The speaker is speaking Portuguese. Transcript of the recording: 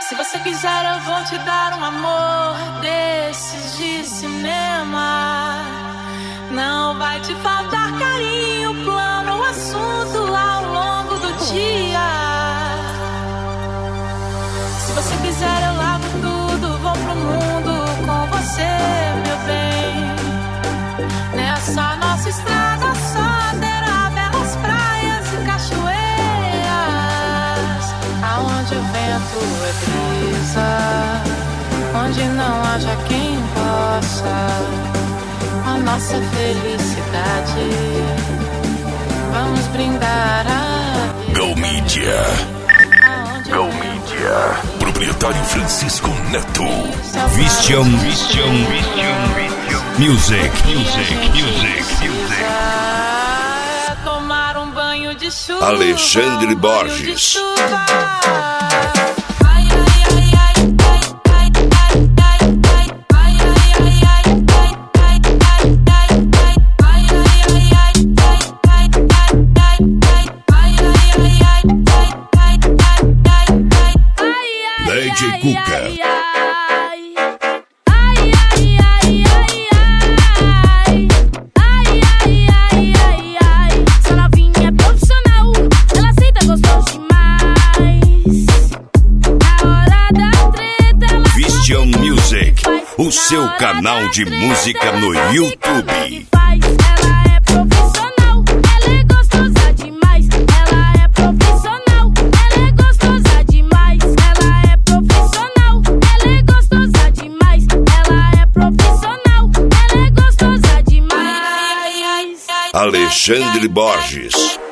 Se você quiser eu vou te dar um amor desses de cinema. Não vai te faltar carinho, plano, assunto ao longo do dia. Se você quiser eu lavo tudo, vou pro mundo com você, meu bem. Nessa nossa estrada só terá belas praias e cachoeiras, aonde o vento é brisa, onde não haja quem possa a nossa felicidade. Vamos brindar a Go Media. Go Media. Proprietário Francisco Neto. Vision Music. Tomar um banho de chuva. Alexandre Borges. DJ Cuca. Essa novinha é profissional, ela aceita gostoso demais. Na hora da treta ela Vision Music, o seu canal de música no YouTube. ela é profissional, ela é gostosa demais. Ela é profissional, ela é gostosa demais. Ela é profissional, ela é gostosa demais. Ela é profissional, ela é gostosa demais. Alexandre Borges.